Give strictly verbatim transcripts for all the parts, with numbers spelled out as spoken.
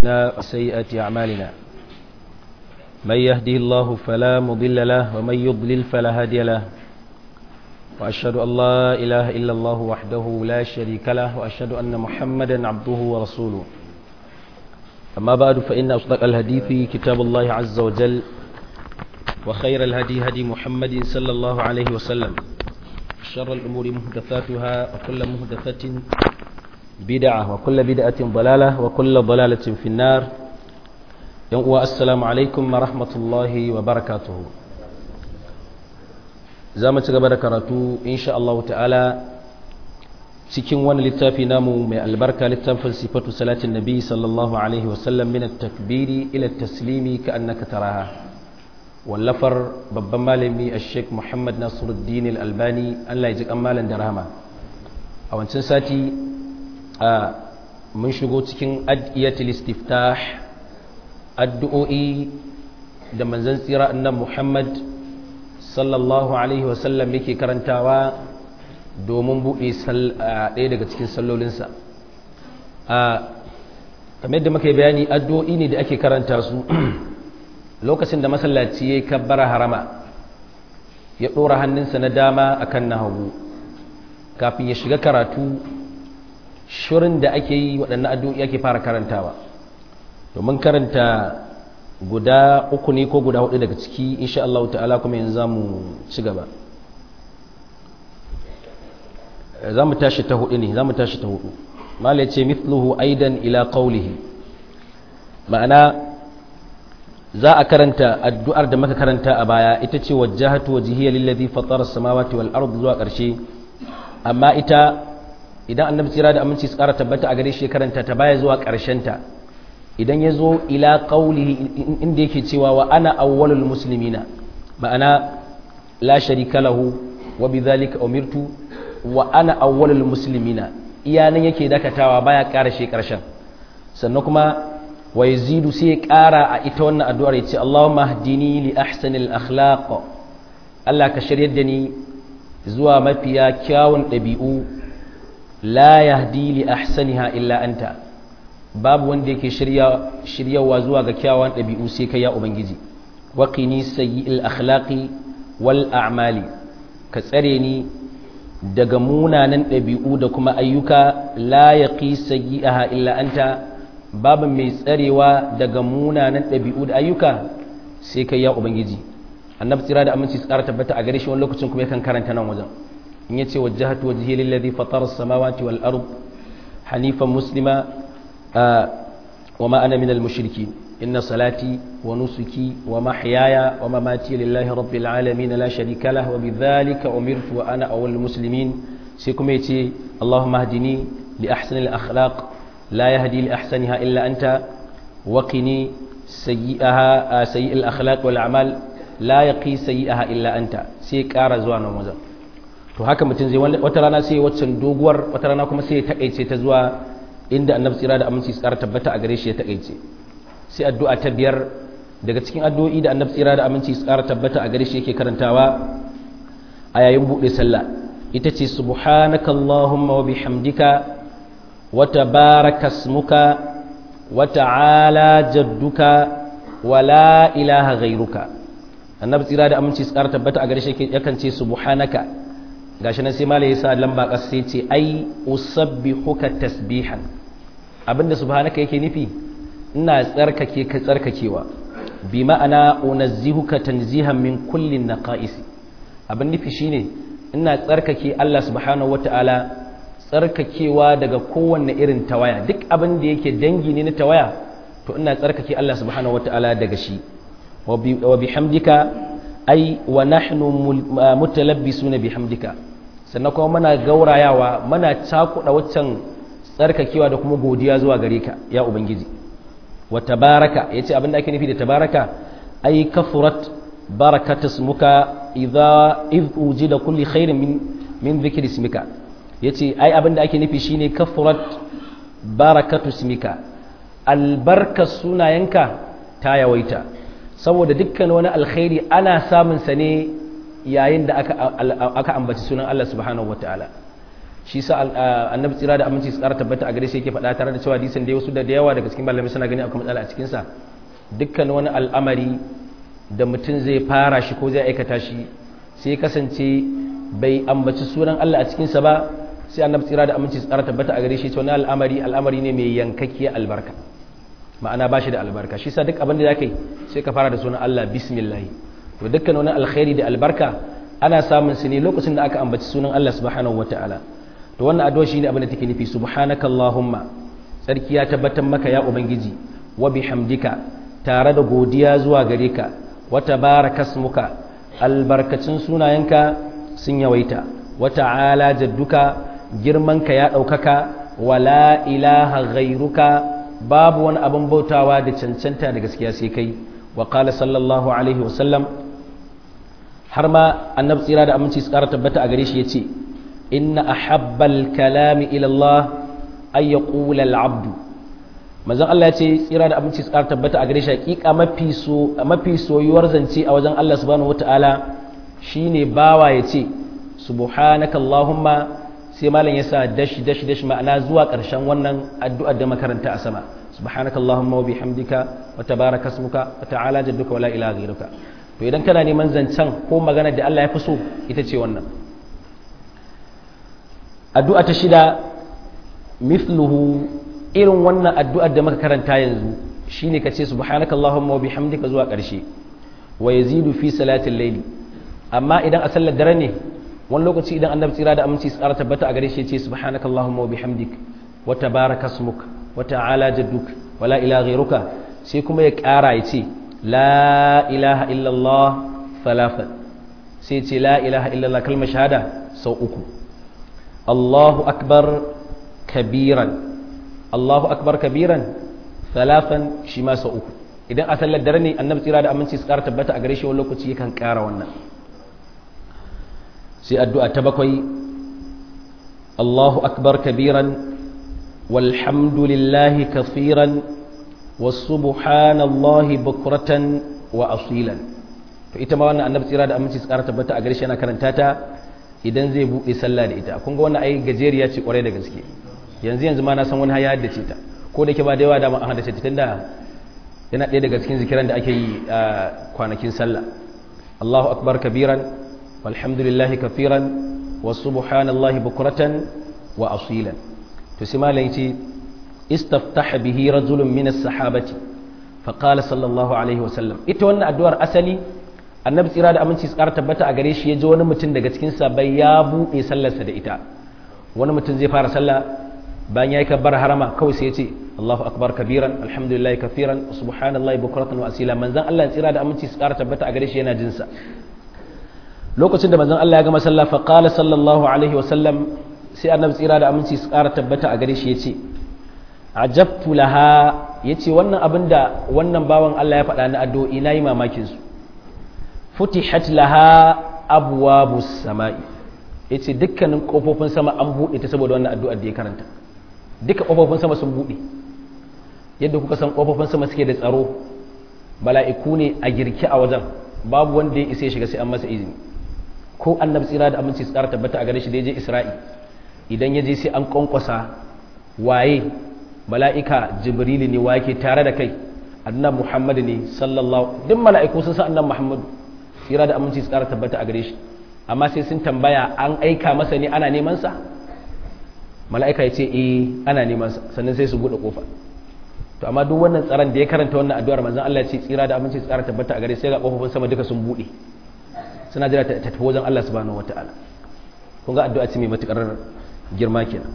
وسيئات أعمالنا من يهده الله فلا مضل له ومن يضلل فلا هادي له وأشهد أن لا إله إلا الله وحده لا شريك له وأشهد أن محمدا عبده ورسوله أما بعد فإن أصدق الحديث كتاب الله عز وجل وخير الهدي هدي محمد صلى الله عليه وسلم شر الأمور محدثاتها وكل محدثة بدعة وكل بدعة ضلالة وكل ضلالة في النار السلام عليكم ورحمة الله وبركاته زامن تغبر karatu insha Allah ta'ala cikin wani littafi namu mai albarka littafin sifatu salatin nabi sallallahu alaihi wasallam min at-takbiri ila at-taslimi ka'annaka taraha wallafar babban malami Sheikh Muhammad Nasiruddin Al-Albani Allah ya ji kamalan da rahama a wancan sati mun shigo cikin adiyatul istiftah addu'o'i da manzon tsira annabi Muhammad sallallahu alaihi wasallam yake karantawa domin buɗe ɗaya daga cikin sallolinsa kamar yadda muka yi bayani addu'o'i ne da ake karanta su lokacin da masallaci ya kabbara harama ya ɗora hannunsa na dama akan na hagu kafin ya shiga karatu shirin da ake yi waɗannan addu'o'i ake fara karantawa domin karanta guda uku ne ko guda hudu daga ciki insha Allah ta'ala kuma yanzu zamu ci gaba zamu tashi ta hudu ne zamu tashi ta hudu mala yace mithluhu aidan ila qawlihi ma'ana za a karanta addu'ar da muka karanta a baya ita ce wajjahatu wajhiya lillazi fatara as-samawati wal ardi zuwa ƙarshe amma ita idan annabi tsira da aminci su ƙara tabbata a gare shi karanta ta baya zuwa ƙarshen ta idan ya zo ila qawlihi inda yake cewa wa ana awwalul muslimina ma'ana la sharika lahu wa bidhalika umirtu wa ana awwalul muslimina iyanan yake dakatawa baya ƙara shi ƙarshen sannan kuma wa yazidu sai ya ƙara a ita wannan addu'ar yace Allahumma hdini li ahsanil akhlaq Allah ka shiryar da ni zuwa mafiya kyawun ɗabi'u la yahdi li ahsaniha illa anta babu wanda yake shirya shiryawa zuwa ga kyawun ɗabi'u sai kai ya ubangiji wa qini sayyi'il akhlaqi wal a'mali ka tsare ni daga munanan ɗabi'u da kuma ayyuka la yaqi sayyi'aha illa anta babu mai tsarewa daga munanan ɗabi'u da ayyuka sai kai ya ubangiji annabi tsira da aminci su ƙara tabbata a gare shi wani lokacin kuma yakan karanta nan wajen in yace wajjahatu wajhi lillazi fatara as-samawati wal ard hanifan muslima wa ma ana minal mushrikin inna salati wa nusuki wa mahyaya wa mamati lillahi rabbil alamin la sharika lahu wa bidhalika umirtu wa ana awwalul muslimin sai kuma yace allahumma hdini li ahsanil akhlaq لا يهدي لأحسنها إلا أنت وقني سيئها سيئ الأخلاق والأعمال لا يقي سيئها إلا أنت سيك أرزوان ومزا to haka mutum zai wata rana sai waccan doguwar wata rana kuma sai ya takeice ta zuwa inda annabi tsira da aminci tsara tabbata a gare shi ya takeice sai addu'a ta biyar daga cikin addu'o'i da annabi tsira da aminci tsara tabbata a gare shi yake karantawa a yayin bude sallah ita ce subhanakallahumma wa bihamdika وتبارك اسمك وتعالى جدك ولا إله غيرك annabi tsira da aminci tsara tabbata a gare shi yakan ce subhanaka gashi nan sai malai yasa lamba kas sai ce ai usabbihuka tasbihan abinda subhanaka yake nufi ina tsarkake ka tsarkakewa bi ma'ana unazzihuka tanzihan min kulli naqais abin nufi shine ina tsarkake Allah subhanahu wataala tsarkakewa daga kowanne irin tawaya duk abin da yake dangi ne na tawaya to ina tsarkake Allah subhanahu wataala daga shi wa bihamdika ai wa nahnu mutalabbisuna bihamdika sannan kuma muna gaurayawa muna cakuda waccan tsarkakewa da kuma godiya zuwa gare ka ya ubangiji wa tabaraka yace abin da ake nufi da tabaraka ai kafurat barakatu ismuka idza id ujida kulli khairin min min dhikri ismika yace ai abin da ake nufi shine kafurat barakatu ismika albarka sunayenka ta yawaita saboda dukkan wani alkhairi ana samun sa ne yayin da aka aka ambaci sunan Allah subhanahu wataala shi sa annabi tsira da aminci su ƙara tabbata a gare shi yake faɗa tare da cewa hadisin da wasu da yawa daga cikin malamai suna gani akwai matsala a cikin sa dukkan wani al'amari da mutum zai fara shi ko zai aikata shi sai kasance bai ambaci sunan Allah a cikin sa ba sai annabi tsira da aminci su ƙara tabbata a gare shi cewa al'amari al'amari ne mai yankakkiyar albarka ma'ana ba shi da albarka shi sa duk abin da zaka yi sai ka fara da sunan Allah bismillah to dukkan wani alkhairi da albarka ana samun su ne lokacin da aka ambaci sunan Allah subhanahu wataala to wannan addu'a shine abin da take nufi subhanakallahumma sarki ya tabbatar maka ya ubangiji wa bihamdika tare da godiya zuwa gare ka wa tabarakasmuka albarkacin sunayenka sun yawaita wa ta'ala jadduka girmanka ya daukaka wala ilaha ghairuka babu wani abin bautawa da cancanta da gaskiya sai kai wa qala sallallahu alaihi wa sallam har ma annabi tsira da aminci su ƙara tabbata a gare shi yace inna ahabbal kalami ila Allah ay yaqula al-abdu manzon Allah yace tsira da aminci su ƙara tabbata a gare shi hakika mafi so mafi soyuwar zance a wajen Allah subhanahu wataala shine bawa yace subhanaka allahumma sai malam yasa dash dash dash ma'ana zuwa ƙarshen wannan addu'ar da makaranta a sama subhanaka allahumma wa bihamdika wa tabaraka ismuka wa ta'ala jadduka wa la ilaha ghairuka to idan kana neman zancen ko magana da Allah ya fi so ita ce wannan addu'a ta shida mithluhu irin wannan addu'ar da muka karanta yanzu shine kace subhanakallahumma wa bihamdika zuwa ƙarshe wa yazidu fi salatil layli amma idan a sallar dare ne wani lokaci idan annabi tsira da aminci su ƙara tabbata a gare shi yace subhanakallahumma wa bihamdik wa tabaraka ismuk wa ta'ala jadduk wa la ilaha ghairuka sai kuma ya ƙara yace la ilaha illallah thalathan sai ce la ilaha illallah kalmar shahada sau uku Allahu akbar kabiran Allahu akbar kabiran thalathan shi ma sau uku idan a sallar dare ne annabi tsira da aminci su ƙara tabbata a gare shi wani lokaci yakan ƙara wannan sai addu'a ta bakwai Allahu akbar kabiran walhamdulillahi kafiran wasubhanallahi bukratan wa asilan to ita ma wannan annabi tsira da aminci su ƙara tabbata a gare shi yana karanta ta idan zai buɗe sallah da ita kun ga wannan ai gajeriya ce kwarai da gaske yanzu yanzu ma na san wani haya haddace ta ko da ke ba da yawa da ma an haddace ta tunda yana ɗaya daga cikin zikiran da ake yi a kwanakin sallah Allahu akbar kabiran walhamdulillahi kafiran wa subhanallahi bukratan wa asilan to sai malai ce istaftaha bihi rajulun min as-sahabati fa qala sallallahu alaihi wa sallam ita wannan addu'ar asali annabi tsira da aminci su ƙara tabbata a gare shi ya ji wani mutum daga cikin sahabbai ya buɗe sallarsa da ita wani mutum zai fara sallah bayan yayi kabbar harama kawai sai ya ce Allahu akbar kabiran alhamdulillahi kafiran wa subhanallahi bukratan wa asila manzon Allah tsira da aminci su ƙara tabbata a gare shi yana jin sa lokacin da manzon Allah ya gama sallah fa qala sallallahu alaihi wasallam sai annabi tsira da aminci su ƙara tabbata a gare shi yace ajabtu laha yace wannan abinda wannan bawan Allah ya faɗa na addu'o'i nayi mamakin su futihat laha abwabus samai yace dukkanin kofofin sama an bude ta saboda wannan addu'ar da ya karanta duka kofofin sama sun bude yadda kuka san kofofin sama suke da tsaro mala'iku ne a girki a wajen babu wanda ya isa ya shiga sai an masa izini ko annabi tsira da aminci tsara tabbata a gare shi da ya je isra'i idan ya je sai an kwankwasa waye mala'ika jibrili ne wake tare da kai annabi muhammad ne sallallahu duk mala'iku sun san annabi muhammad tsira da aminci tsara tabbata a gare shi amma sai sun tambaya an aika masa ne ana neman sa mala'ika ya ce eh ana neman sa sannan sai su bude kofa to amma duk wannan tsaron da ya karanta wannan addu'ar manzon Allah ya ce tsira da aminci tsara tabbata a gare sai ga kofofin sama duka sun bude suna jira ta tafi wajen Allah subhanahu wataala kun ga addu'a ce mai matukar girma kenan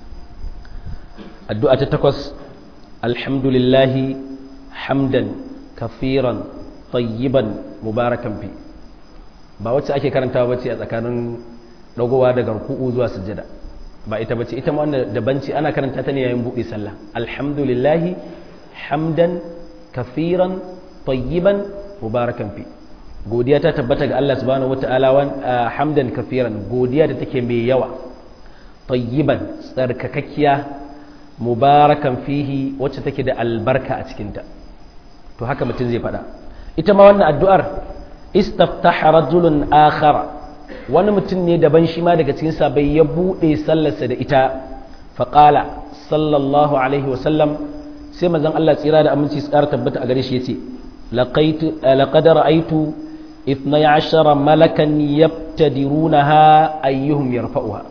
addu'a ta takwas alhamdulillahi hamdan kafiran tayyiban mubarakan fi ba wacce ake karantawa bace a tsakanin dagowa daga ruku'u zuwa sujjada ba ita bace ita ma wannan daban ce ana karanta ta ne yayin buɗe sallah alhamdulillahi hamdan kafiran tayyiban mubarakan fi godiya ta tabbata ga Allah subhanahu wataala wan hamdan kafiran godiya da take mai yawa tayyiban tsarkakakkiya mubarakan fihi wacce take da albarka a cikin ta to haka mutum zai faɗa ita ma wannan addu'ar istaftaha rajulun akhar wani mutum ne daban shi ma daga cikin sabai ya bude sallarsa da ita faqala sallallahu alaihi wasallam sai manzon Allah tsira da aminci su ƙara tabbata a gare shi yace laqaitu laqad ra'aytu ithnay ashara malakan yabtadirunaha ayyuhum yarfa'uha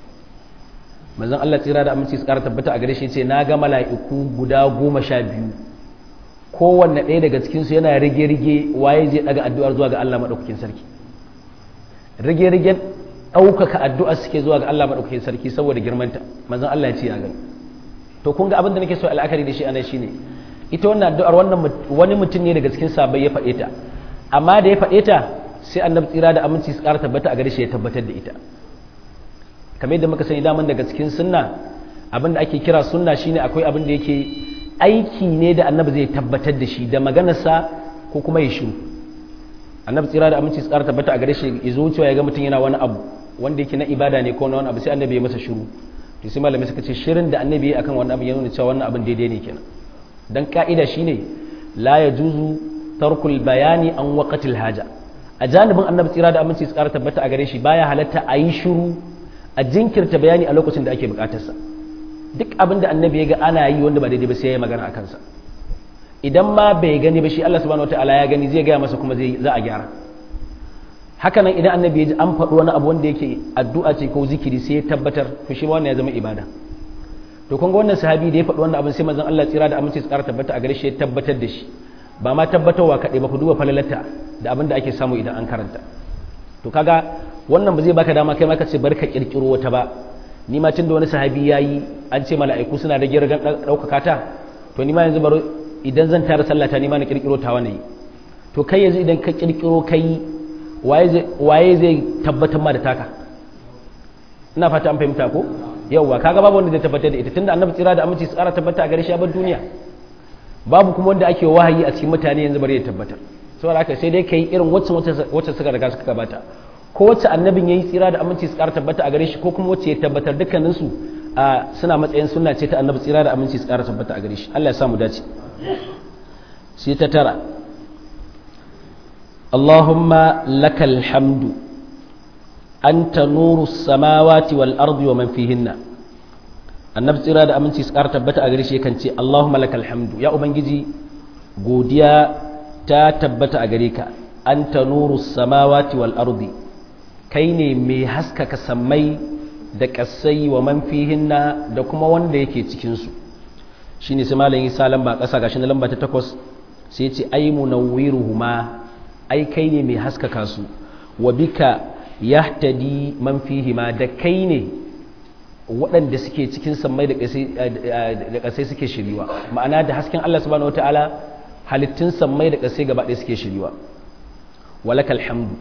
manzon Allah tsira da aminci su ƙara tabbata a gare shi yace na ga mala'iku guda goma sha biyu kowanne ɗaya daga cikin su yana rige-rige waye zai daga addu'ar zuwa ga Allah madaukakin sarki rige-rigen ɗaukaka addu'ar suke zuwa ga Allah madaukakin sarki saboda girmanta manzon Allah ya ce ya gani to kun ga abin da nake so al'akari da shi anan shine ita wannan addu'ar wannan wani mutum ne daga cikin sahabbai ya faɗe ta amma da ya faɗe ta sai annabi tsira da aminci su ƙara tabbata a gare shi ya tabbatar da ita kamar yadda muka sani daman daga cikin sunna abin da ake kira sunna shine akwai abin da yake aiki ne da annabi zai tabbatar da shi da maganarsa ko kuma ya shiru annabi tsira da aminci su ƙara tabbata a gare shi ya zo cewa ya ga mutum yana wani abu wanda yake na ibada ne ko na wani abu sai annabi ya masa shiru to sai malamai suka ce shirin da annabi akan wannan abin ya nuna cewa wannan abin daidai ne kenan dan ka'ida shine la yajuzu tarkul bayani an waqatil haja a janibin annabi tsira da aminci su ƙara tabbata a gare shi baya halatta a yi shiru a jinkirta bayani a lokacin da ake buƙatarsa duk abin da annabi ya ga ana yi wanda ba daidai ba sai ya magana a kansa idan ma bai gani ba shi Allah subhanahu wataala ya gani zai gaya masa kuma zai za a gyara hakanan idan annabi ya ji an faɗi wani abu wanda yake addu'a ce ko zikiri sai ya tabbatar to shi wannan ya zama ibada to kun ga wannan sahabi da ya faɗi wannan abin sai manzon Allah tsira da aminci su ƙara tabbata a gare shi ya tabbatar da shi ba ma tabbatarwa kaɗai ba ku duba falalata da abin da ake samu idan an karanta to kaga wannan ba zai baka dama kai ma ka ce bari ka kirkiro wata ba ni ma tunda wani sahabi yayi an ce mala'iku suna rage ragan ɗaukaka ta to ni ma yanzu bari idan zan tara sallata ni ma na kirkiro ta wani to kai yanzu idan ka kirkiro kai waye zai tabbatar ma da taka ina fata an fahimta ko yauwa kaga babu wanda zai tabbatar da ita tunda annabi tsira da aminci tsara tabbata a gare shi a bar duniya babu kuma wanda ake wahayi a cikin mutane yanzu bari ya tabbatar saboda haka sai dai kai irin wacce wacce suka riga suka gabata ko wacce annabin yayi tsira da aminci tsara tabbata a gare shi ko kuma wacce ya tabbatar dukkanin su suna matsayin sunna ce ta annabi tsira da aminci tsara tabbata a gare shi Allah ya sa mu dace sai ta tara اللهم لك الحمد أنت نور السماوات والأرض ومن فيهن النبي صلى الله عليه وسلم سكار تبت أغريش يكنتي اللهم لك الحمد يا أبنجي godiya ta tabbata a gare ka anta nuru samawati wal ardi kai ne mai haskaka sammai da kasai wa man fihinna da kuma wanda yake cikin su shine sai malamin Isa lamba kasa gashi na lamba ta takwas sai ya ce ay munawwiruhuma ai kai ne mai haskaka su wa bika yahtadi man fihima da kai ne waɗanda suke cikin sammai da ƙasai suke shiriwa ma'ana da hasken Allah subhanahu wataala halittun sammai da ƙasai gaba ɗaya suke shiriwa walakal hamdu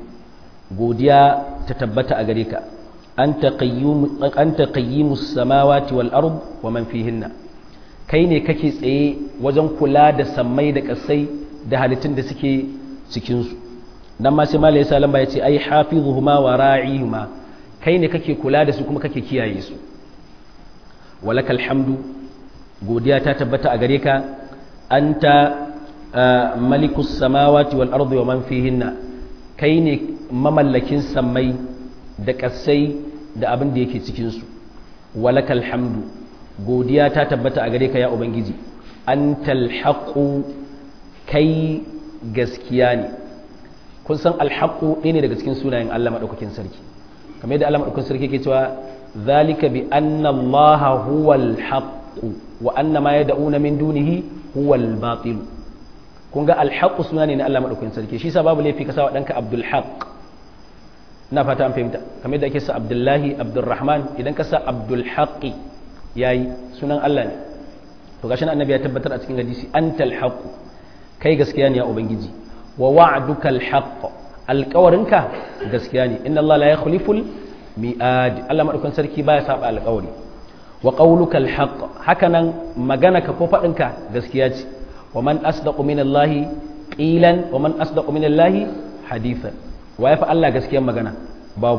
godiya ta tabbata a gare ka anta qayyum anta qayyimus samawati wal ard wa man fihinna kai ne kake tsaye wajen kula da sammai da ƙasai da halittun da suke cikinsu dan ma sai malai sa lamba ya ce ai hafizuhuma wa ra'ihuma kai ne kake kula da su kuma kake kiyaye su walakal hamdu godiya ta tabbata a gare ka anta malikus samawati wal ardi wa man fihinna kai ne mamallakin sammai da kasai da abin da yake cikin su walakal hamdu godiya ta tabbata a gare ka ya ubangiji antal haqu kai gaskiya ne kun san alhaqu ɗaya ne daga cikin sunayen Allah madaukakin sarki kamar yadda Allah madaukakin sarki ke cewa zalika bi anna Allah huwal haqq wa anna ma yad'una min dunihi huwal batil kun ga alhaqu suna ne na Allah madaukakin sarki shi yasa babu laifi ka sa wa danka Abdul Haqq ina fata an fahimta kamar yadda ake sa Abdullahi Abdurrahman idan ka sa Abdul Haqq yayi sunan Allah ne to gashi annabi ya tabbatar a cikin hadisi antal haqq kai gaskiya ne ya ubangiji wa wa'duka alhaq alqawarinka gaskiya ne inna Allah la yakhliful mi'ad Allah madaukan sarki baya saba alqawari wa qawluka alhaq hakanan magana ka ko fadin ka gaskiya ce wa man asdaqu min Allah qilan wa man asdaqu min Allah hadithan wa yafa Allah gaskiyar magana babu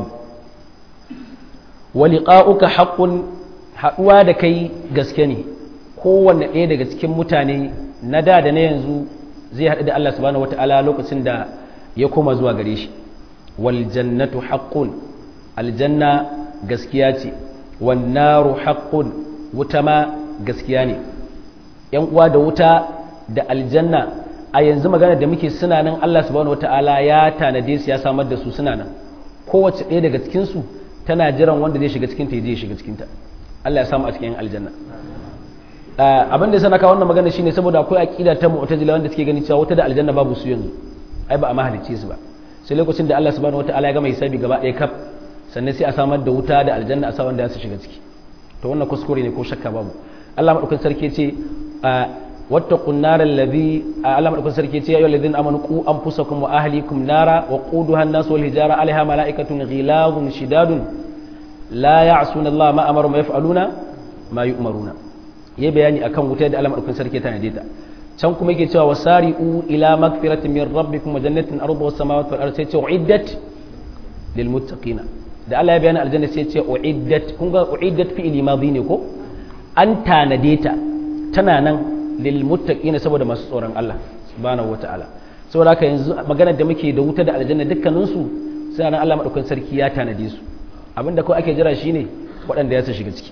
wa liqa'uka haqqun haduwa da kai gaske ne kowanne ɗaya daga cikin mutane na da da na yanzu zai haɗu da Allah subhanahu wata'ala lokacin da ya koma zuwa gare shi wal jannatu haqqun aljanna gaskiya ce wan naru haqqun wuta ma gaskiya ne yan uwa da wuta da aljanna a yanzu magana da muke suna nan Allah subhanahu wataala ya tanade su ya samar da su suna nan kowace ɗaya daga cikin su tana jiran wanda zai shiga cikin ta zai shiga cikin ta Allah ya samu a cikin aljanna abin da sana ka wannan magana shine saboda akwai aqida ta mu'tazila wanda suke ganin cewa wuta da aljanna babu su yanzu ai ba a mahalicce su ba sai lokacin da Allah subhanahu wataala ya gama hisabi gaba ɗaya kaf sannan sai a samar da wuta da aljanna a sa wanda ya su shiga ciki to wannan kuskure ne ko shakka babu Allah madaukakin sarki ce wattaqun nar allazi Allah madaukakin sarki ce ya ayyuhal ladina amanu qu anfusakum wa ahlikum nara wa quduha an-nas wal hijara alaiha malaikatun ghilazun shidadun la ya'suna Allah ma amara ma yaf'aluna ma yu'maruna yayi bayani akan wuta da Allah madaukakin sarki ta nade ta can kuma yake cewa wasari'u ila magfiratin min rabbikum wa jannatin arduha as-samawati wal ardi sai ce uiddat lil muttaqina da Allah ya bayani aljanna sai ce uiddat kun ga uiddat fi'li madhi ne ko an tanade ta tana nan lil muttaqina saboda masu tsoron Allah subhanahu wataala saboda haka yanzu magana da muke da wuta da aljanna dukkanin su sai nan Allah madaukakin sarki ya tanade su abinda kawai ake jira shine waɗanda ya su shiga ciki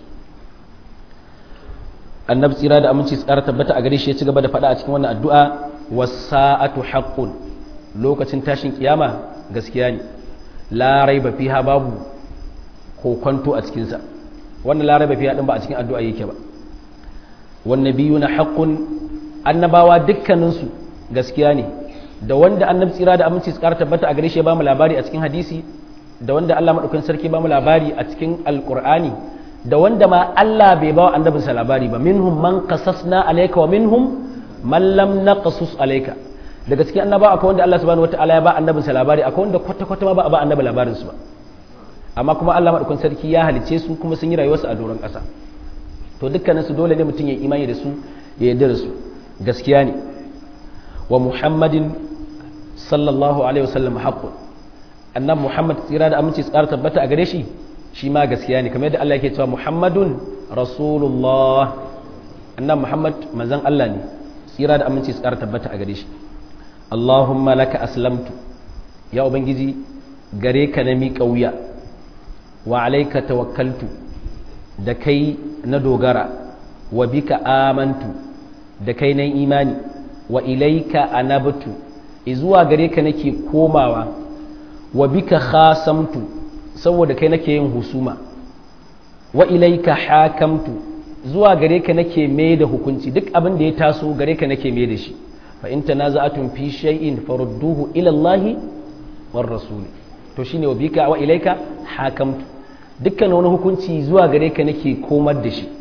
annabi tsira da aminci tsara tabbata a gare shi ya ci gaba da faɗa a cikin wannan addu'a was-sa'atu haqqun lokacin tashin kiyama gaskiya ne la raiba fiha babu kokonto a cikin sa wannan la raiba fiha din ba a cikin addu'a yake ba wan nabiyuna haqqun annabawa dukkanin su gaskiya ne da wanda annabi tsira da aminci tsara tabbata a gare shi ya ba mu labari a cikin hadisi da wanda Allah madaukakin sarki ba mu labari a cikin alqur'ani da wanda ma Allah bai ba wa annabinsa labari ba minhum man qasasna alayka wa minhum man lam naqsus alayka daga cikin annaba akwai wanda Allah subhanahu wataala ya ba annabinsa labari akwai wanda kwata kwata ma ba a ba annabi labarin su ba amma kuma Allah madaukakin sarki ya halice su kuma sun yi rayuwarsu a doron ƙasa to dukkanin su dole ne mutum ya imani da su ya yarda da su gaskiya ne wa muhammadin sallallahu alaihi wasallam haqqun annabi muhammad tsira da aminci tsara tabbata a gare shi shi ma gaskiya ne kamar yadda Allah yake cewa Muhammadun Rasulullah annabi Muhammad manzon Allah ne tsira da aminci tsara tabbata a gare shi Allahumma laka aslamtu ya ubangiji gare ka na miƙa wuya wa alayka tawakkaltu da kai na dogara wa bika amantu da kai na imani wa ilayka anabtu izuwa gare ka nake komawa wa bika khasamtu saboda kai nake yin husuma wa ilaika hakamtu zuwa gare ka nake mai da hukunci duk abin da ya taso gare ka nake mai da shi fa in tanaza'atun fi shay'in farudduhu ila Allah war rasul to shine wa bika wa ilaika hakamtu dukkan wani hukunci zuwa gare ka nake komar da shi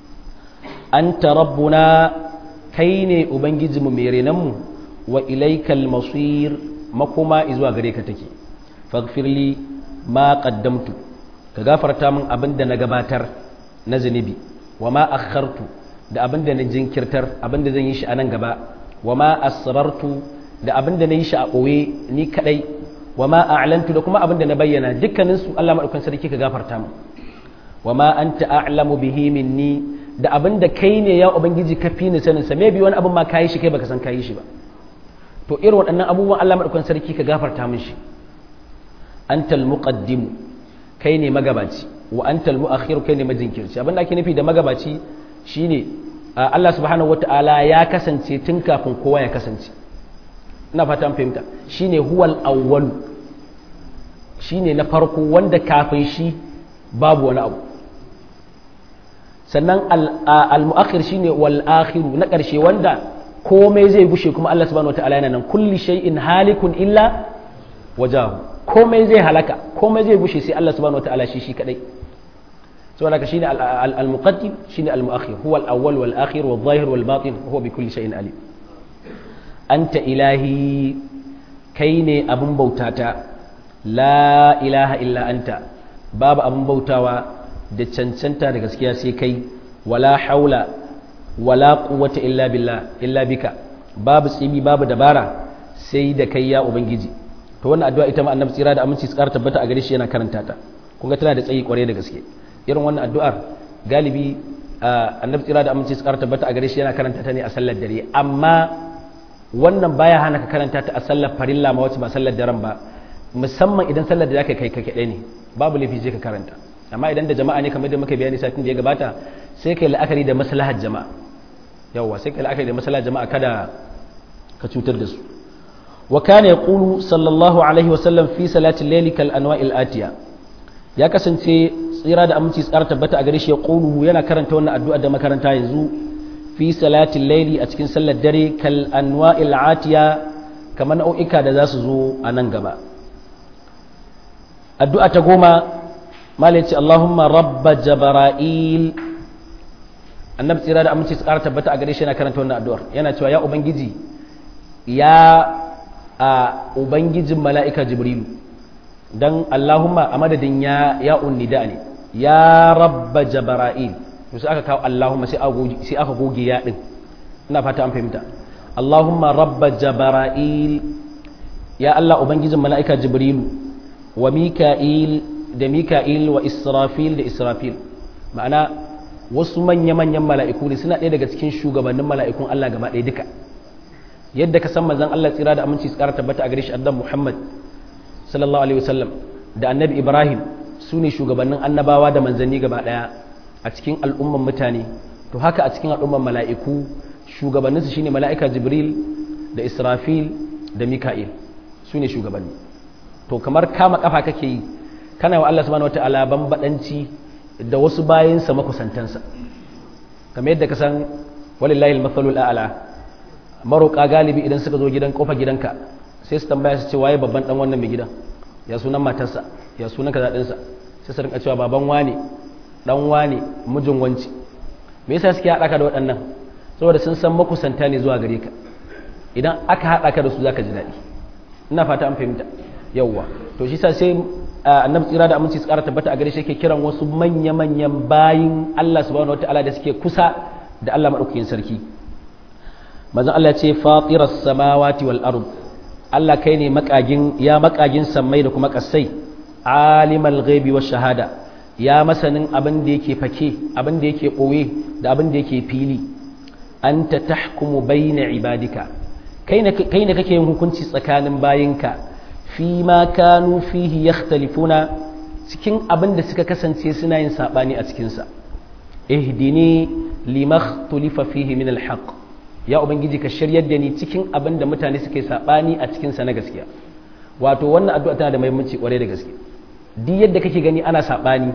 anta rabbuna kai ne ubangijinmu mai renanmu wa ilaikal masir makoma zuwa gare ka take faghfirli ma qaddamtu ka gafarta min abin da na gabatar na zunubi wa ma akhartu da abin da na jinkirtar abin da zan yi shi a nan gaba wa ma asrartu da abin da na yi shi a ɓoye ni kadai wa ma a'lantu da kuma abin da na bayyana dukkanin su Allah madaukakin sarki ka gafarta min wa ma anta a'lamu bihi minni da abin da kai ne ya ubangiji ka fi ni sanin sa me bi wani abin ma kai shi kai baka san kai shi ba to irin waɗannan abubuwan Allah madaukakin sarki ka gafarta min shi antal muqaddim kai ne magabaci wa antal muakhir kai ne majinkirci abin da ake nufi da magabaci shine Allah subhanahu wataala ya kasance tun kafin kowa ya kasance ina fata an fahimta shine huwal awwal shine na farko wanda kafin shi babu wani abu sannan al muakhir shine wal akhir na karshe wanda komai zai gushe kuma Allah subhanahu wataala yana nan kulli shay'in halikun illa wajahu komai zai halaka komai zai bushe sai Allah subhanahu wataala shi shi kadai saboda haka shine al-muqaddim shine al-mu'akhir huwa al-awwal wal akhir wal zahir wal batin huwa bi kulli shay'in alim anta ilahi kai ne abun bautata la ilaha illa anta babu abun bautawa da cancanta da gaskiya sai kai wala haula wala quwwata illa billah illa bika babu tsibi babu dabara sai da kai ya ubangiji to wannan addu'a ita ma annabi tsira da aminci tsara tabbata a gare shi yana karanta ta kun ga tana da tsayi kware da gaske irin wannan addu'ar galibi annabi tsira da aminci tsara tabbata a gare shi yana karanta ta ne a sallar dare amma wannan baya hana ka karanta ta a sallar farilla ma wacce ba sallar daren ba musamman idan sallar da zaka kai kai kadai ne babu laifi je ka karanta amma idan da jama'a ne kamar da muka bayani satin da ya gabata sai kai la'akari da maslahar jama'a yawa sai kai la'akari da maslahar jama'a kada ka cutar da su wa kana yaqulu sallallahu alaihi wa sallam fi salati al-layli kal anwa'il atiya ya kasance tsira da aminci tsara tabbata a gare shi yaqulu yana karanta wannan addu'a da makaranta yanzu fi salati al-layli a cikin sallar dare kal anwa'il atiya kamar nau'ika da za su zo a nan gaba addu'a ta goma malai ce Allahumma rabba jabara'il annabi tsira da aminci tsara tabbata a gare shi yana karanta wannan addu'ar yana cewa ya ubangiji ya a ubangijin mala'ika jibrilu dan Allahumma a madadin ya ya unnida ne ya rabba jabara'il to sai aka kawo Allahumma sai aka goge sai aka goge ya din ina fata an fahimta Allahumma rabba jabara'il ya Allah ubangijin mala'ika jibrilu wa mika'il da mika'il wa israfil da israfil ma'ana wasu manya-manyan mala'iku ne suna ɗaya daga cikin shugabannin mala'ikun Allah gaba ɗaya duka yadda ka san manzon Allah tsira da aminci tsara tabbata a gare shi annabi Muhammad sallallahu alaihi wasallam da annabi Ibrahim su ne shugabannin annabawa da manzanni gaba ɗaya a cikin al'umman mutane to haka a cikin al'umman mala'iku shugabanninsu shine mala'ika Jibril da Israfil da Mika'il su ne shugabanni to kamar kama kafa kake yi kana wa Allah subhanahu wataala bambadanci da wasu bayinsa makusantansa kamar yadda ka san walillahi al-mathalul a'la maroƙa galibi idan suka zo gidan kofa gidanka sai su tambaya su ce waye babban dan wannan mai gidan ya sunan matarsa ya sunan kaza dinsa sai su rinka cewa baban wane dan wane mijin wanci me yasa suke haɗa ka da waɗannan saboda sun san makusanta ne zuwa gare ka idan aka haɗa ka da su zaka ji daɗi ina fata an fahimta yawwa to shi sa sai annabi tsira da aminci tsara tabbata a gare shi yake kiran wasu manya-manyan bayin Allah subhanahu wataala da suke kusa da Allah madaukakin sarki manzon Allah ya ce fatiras samawati wal ard Allah kai ne makagin ya makagin sammai da kuma kasai alimal ghaibi wash shahada ya masanin abin da yake fake abin da yake boye da abin da yake fili anta tahkumu bayna ibadika kai ne kai ne kake yin hukunci tsakanin bayinka fi ma kanu fihi yakhtalifuna cikin abin da suka kasance suna yin sabani a cikin sa ihdini limakhtulifa fihi min alhaq ya ubangiji ka shiryar da ni cikin abin da mutane suke sabani a cikin sa na gaskiya wato wannan addu'a tana da muhimmanci kware da gaske duk yadda kake gani ana sabani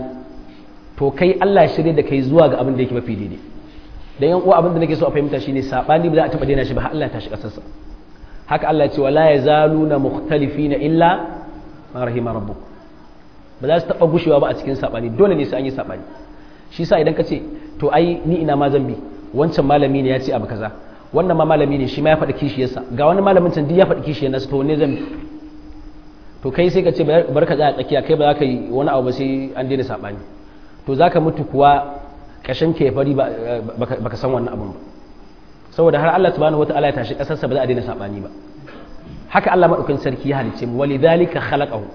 to kai Allah ya shirye da kai zuwa ga abin da yake mafi daidai dan yan uwa abin da nake so a fahimta shine sabani ba za a taba daina shi ba har Allah ya tashi kasarsa haka Allah ya ce wala yazaluna mukhtalifina illa ma rahima rabbuk ba za su taba gushewa ba a cikin sabani dole ne sai an yi sabani shi sa idan ka ce to ai ni ina ma zambi wancan malami ne ya ce abu kaza wannan ma malami ne shi ma ya faɗi kishiyarsa ga wani malamin can duk ya faɗi kishiyar nasu to ne zambi to kai sai ka ce bar ka tsaya tsakiya kai ba za ka yi wani abu ba sai an daina sabani to za ka mutu kuwa kashin ke fari ba ka san wannan abun ba saboda har Allah subhanahu wataala ya tashi kasarsa ba za a daina sabani ba haka Allah madaukakin sarki ya halice mu walidhalika khalaqahu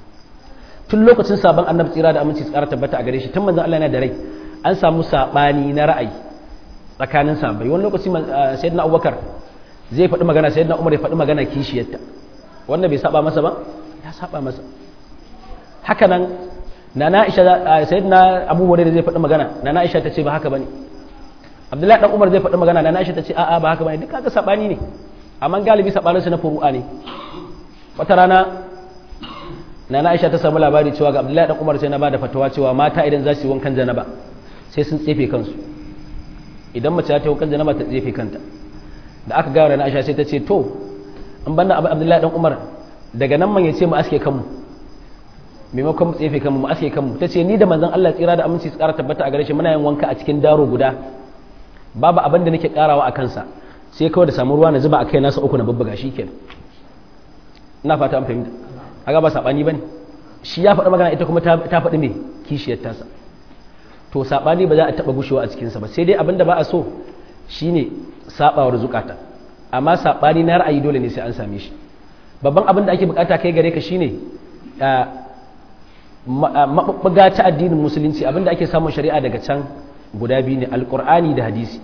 tun lokacin sabon annabi tsira da aminci tsara tabbata a gare shi tun manzon Allah yana da rai an samu sabani na ra'ayi tsakanin sahabbai wani lokaci sayyidina Abubakar zai faɗi magana sayyidina Umar ya faɗi magana kishiyarta wannan bai saba masa ba ya saba masa haka nan nana Aisha sayyidina Abu Hurairah zai faɗi magana nana Aisha ta ce ba haka bane Abdullahi dan Umar zai faɗi magana nana Aisha ta ce a'a ba haka bane duk kaga sabani ne amma galibi sabanin su na furu'a ne wata rana nana Aisha ta samu labari cewa ga Abdullahi dan Umar sai na bada fatawa cewa mata idan za su yi wankan janaba sai sun tsefe kansu idan mace ta yi wankan janaba ta tsefe kanta da aka gawa nana Aisha sai ta ce to in banda Abdullahi dan Umar daga nan man ya ce mu aske kanmu maimakon mu tsefe kanmu mu aske kanmu ta ce ni da manzon Allah tsira da aminci su ƙara tabbata a gare shi muna yin wanka a cikin daro guda babu abin da nake karawa a kansa sai kawai da samu ruwa na zuba a kai nasa uku na babbaga shi kenan ina fata an fahimta aga ba sabani bane shi ya faɗi magana ita kuma ta faɗi me kishiyar tasa to sabani ba za a taba gushewa a cikin sa ba sai dai abinda ba a so shine sabawar zukata amma sabani na ra'ayi dole ne sai an same shi babban abin da ake bukata kai gare ka shine mabubbuga ta addinin musulunci abinda ake samun shari'a daga can guda biyu ne alqur'ani da hadisi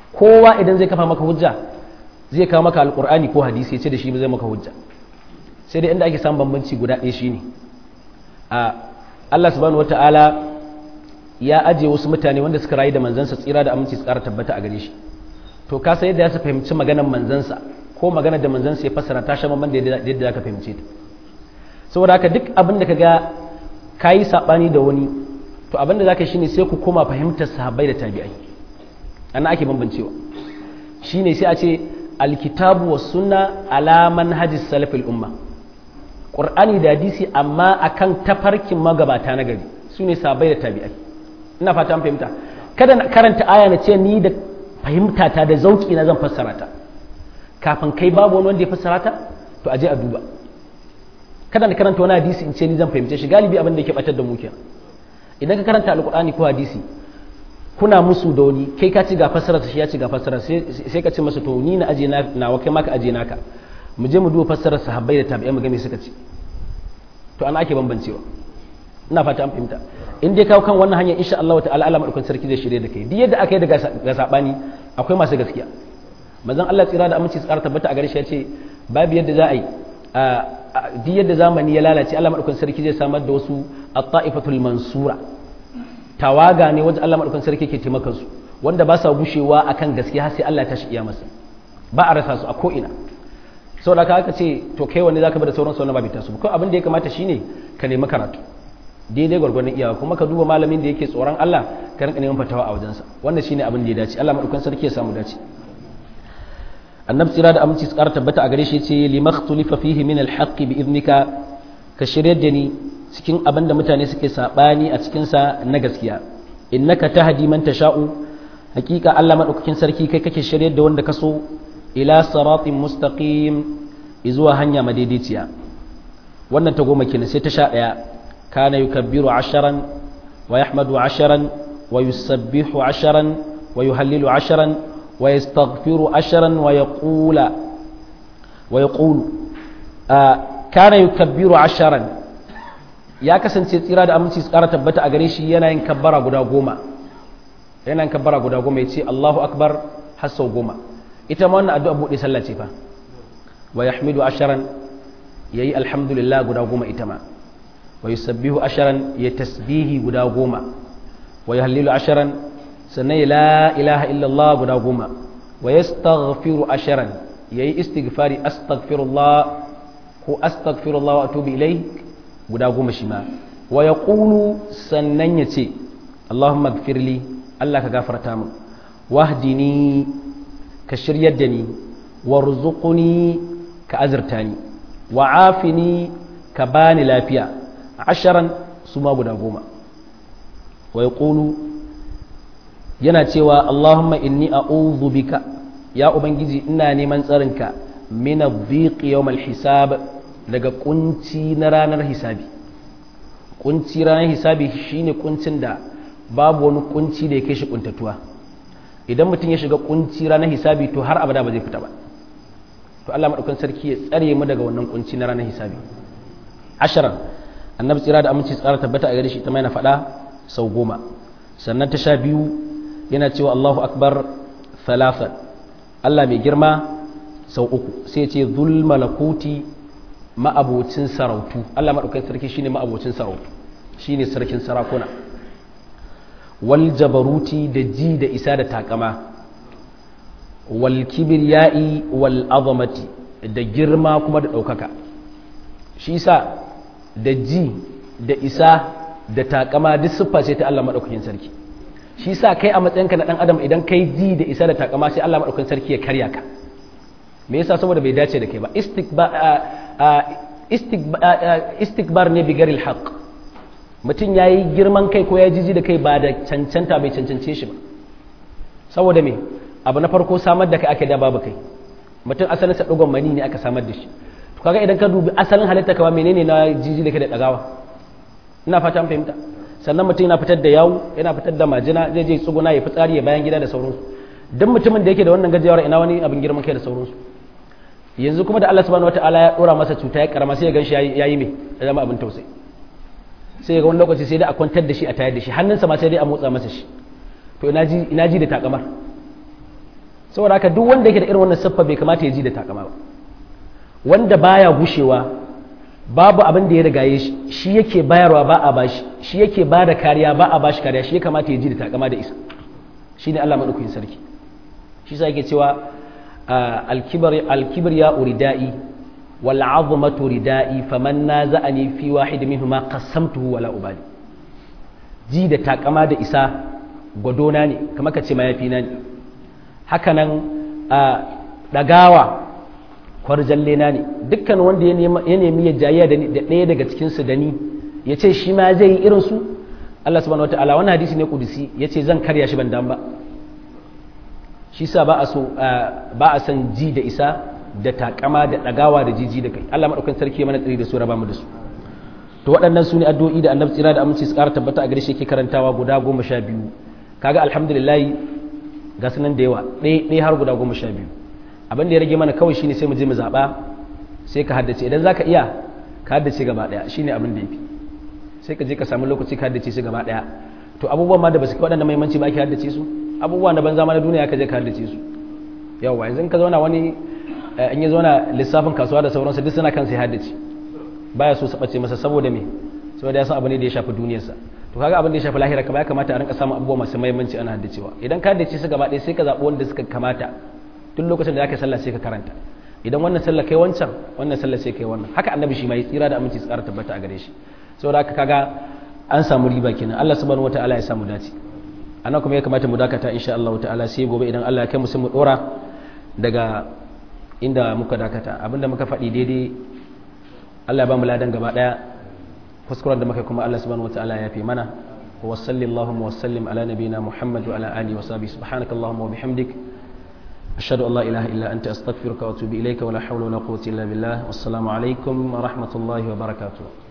kowa idan zai kafa maka hujja zai kawo maka alqur'ani ko hadisi ya ce da shi ba zai maka hujja sai dai inda ake samun bambanci guda ɗaya shine a Allah subhanahu wata'ala ya aje wasu mutane wanda suka rayu da manzansa tsira da aminci su ƙara tabbata a gare shi to ka san yadda ya fahimci maganar manzansa ko maganar da manzansa ya fassara ta sha mamman da yadda za ka fahimce ta saboda haka duk abin da ka ga ka yi saɓani da wani to abin da za ka shi ne sai ku koma fahimtar sahabbai da tabi'ai ana ake bambancewa shi ne sai a ce alkitabu wa sunna ala manhajis salafil umma qur'ani da hadisi amma akan tafarkin magabata na gari su ne sahabbai da tabi'ai ina fata an fahimta kada na karanta aya na ce ni da fahimta ta da zauki na zan fassara ta kafin kai babu wani wanda ya fassara ta to aje a duba kada na karanta wani hadisi in ce ni zan fahimce shi galibi abin da yake batar da mu kenan idan ka karanta alqur'ani ko hadisi kuna musu da wani kai ka ci ga fassara shi ya ci ga fassara sai ka ce masa to ni na aje na nawa kai ma ka aje naka mu je mu duba fassarar sahabbai da tabi'ai mu ga me suka ci to ana ake bambancewa ina fata an fahimta in dai kawo kan wannan hanyar insha Allah ta'ala Allah madaukakin sarki zai shirye da kai duk yadda aka yi daga sabani akwai masu gaskiya manzon Allah tsira da aminci tsara tabbata a gare shi ya ce babu yadda za a yi duk yadda zamani ya lalace Allah madaukakin sarki zai samar da wasu at-ta'ifatul mansura tawaga ne wanda Allah madaukakin sarki ke taimakon su wanda ba sa gushewa akan gaskiya har sai Allah ya tashi kiyamasa ba a rasa su a ko ina saboda haka ce to kai wanda zaka bar da sauran sauran ba bita su ko abin da ya kamata shine ka nemi karatu daidai gwargwadon iyawa kuma ka duba malamin da yake tsoron Allah ka rinka neman fatawa a wajensa wannan shine abin da ya dace Allah madaukakin sarki ya samu dace annabi tsira da aminci su ƙara tabbata a gare shi ce limakhtulifa fihi min alhaq bi idnika ka shirye da ni cikin abin da mutane suke sabani a cikin sa na gaskiya innaka tahdi man tasha'u hakika Allah madaukakin sarki kai kake shirye da wanda ka so ila siratin mustaqim izuwa hanya madaidaiciya wannan ta goma kenan sai ta sha daya kana yukabbiru asharan wa yahmadu asharan wa yusabbihu asharan wa yuhallilu asharan wa yastaghfiru asharan wa yaqula wa yaqulu kana yukabbiru asharan ya kasance tsira da aminci tsara tabbata a gare shi yana yin kabbara guda goma yana yin kabbara guda goma yace Allahu akbar har sau goma ita ma wannan addu'a buɗe sallah ce fa wa yahmidu asharan yayi alhamdulillah guda goma ita ma wa yusabbihu asharan ya tasbihi guda goma wa yuhallilu asharan sannan la ilaha illallah guda goma wa yastaghfiru asharan yayi istighfari astaghfirullah ko astaghfirullah wa atubu ilai guda goma shi ma wa yaqulu sannan yace Allahumma ighfirli Allah ka gafarta min wahdini ka shiryar da ni warzuquni ka azurta ni wa'afini ka bani lafiya asharan su ma guda goma wa yaqulu yana cewa Allahumma inni a'udhu bika ya ubangiji ina neman tsarinka min adh-dhiq yawm al-hisab daga kunci na ranar hisabi kunci ranar hisabi shine kuncin da babu wani kunci da yake shi kuntatuwa idan mutum ya shiga kunci ranar hisabi to har abada ba zai fita ba to Allah madaukakin sarki ya tsare mu daga wannan kunci na ranar hisabi asharan annabi tsira da aminci tsara tabbata a gare shi ta mai na faɗa sau goma sannan ta sha biyu yana cewa Allahu akbar thalathan Allah mai girma sau uku sai ya ce dhul malakuti ma'abocin sarautu Allah madaukakin sarki shine ma'abocin sarautu shine sarkin sarakuna wal jabaruti da ji da isa da takama wal kibriyai wal azamati da girma kuma da ɗaukaka shi sa da ji da isa da takama duk siffa ce ta Allah maɗaukakin sarki shi sa kai a matsayinka na ɗan adam idan kai ji da isa da takama sai Allah maɗaukakin sarki ya karya ka me yasa saboda bai dace da kai ba istikbar ne bigaril haqq mutum ya yi girman kai ko ya jiji da kai ba da cancanta bai cancance shi ba saboda me abu na farko samar da kai aka da babu kai mutum asalin sa dogon mani ne aka samar da shi to kaga idan ka dubi asalin halitta ka ba menene na jiji da kai da dagawa ina fata an fahimta sannan mutum yana fitar da yawu yana fitar da majina zai je tsuguna ya fitsari ya bayan gida da sauransu duk mutumin da yake da wannan gajiyawar ina wani abin girman kai da sauransu yanzu kuma da Allah subhanahu wataala ya dora masa cuta ya karama sai ya ganshi yayi me ya zama abin tausayi sai ga wani lokaci sai dai a kwantar da shi a tayar da shi hannunsa ma sai dai a motsa masa shi to ina ji ina ji da takamar saboda haka duk wanda yake da irin wannan siffa bai kamata ya ji da takama ba wanda baya gushewa babu abin da ya rigaye shi shi yake bayarwa ba a bashi shi yake ba da kariya ba a bashi kariya shi ya kamata ya ji da takama da isa shine Allah madaukakin sarki shi sa yake cewa al-kibr al-kibr ya uridai wal 'azmatu ridai faman naza'ani fi wahid minhuma qasamtuhu wala ubali ji da takama da isa gwadona ne kamar ka ce mayafi na ne haka nan dagawa kwarjalle na ne dukkan wanda ya nemi ya jayya da ɗaya daga cikinsu da ni ya ce shi ma zai yi irinsu Allah subhanahu wataala wannan hadisi ne kudusi ya ce zan karya shi ban dan ba shi sa ba a so ba a san ji da isa da takama da dagawa da jiji da kai Allah madaukakin sarki mana tsiri da su raba mu da su to waɗannan su ne addu'o'i da annabi tsira da aminci su ƙara tabbata a gare shi yake karantawa guda goma sha biyu kaga alhamdulillah ga sunan da yawa ɗaya har guda goma sha biyu abin da ya rage mana kawai shine sai mu je mu zaɓa sai ka haddace idan zaka iya ka haddace gaba ɗaya shine abin da yafi sai ka je ka samu lokaci ka haddace su gaba ɗaya to abubuwan ma da ba su kai waɗannan muhimmanci ba ake haddace su abubuwan da banza ma na duniya ka je ka haddace su yawa yanzu ka zauna wani in ya zauna lissafin kasuwa da sauransu duk suna kan sai haddace baya so sabace masa saboda me saboda ya san abu ne da ya shafi duniyarsa to kaga abin da ya shafi lahira ka ya kamata a rinka samun abubuwa masu muhimmanci ana haddacewa idan ka haddace su gaba ɗaya sai ka zaɓi wanda suka kamata duk lokacin da zaka sallah sai ka karanta idan wannan sallah kai wancan wannan sallah sai kai wannan haka annabi shi ma ya tsira da aminci tsara tabbata a gare shi saboda haka kaga an samu riba kenan Allah subhanahu wataala ya samu dace anan kuma ya kamata mu dakata insha Allah ta'ala sai gobe idan Allah ya kai mu sai mu dora daga inda muka dakata abinda muka faɗi daidai Allah ya ba mu ladan gaba daya kuskuren da muka kuma Allah subhanahu wataala ya fi mana wa sallallahu wa sallim ala nabiyina Muhammad wa ala alihi wa sahbihi subhanakallahumma wa bihamdik ashhadu an la ilaha illa anta astaghfiruka wa atubu ilayka wa la hawla wa la quwwata illa billah wassalamu alaikum wa rahmatullahi wa barakatuh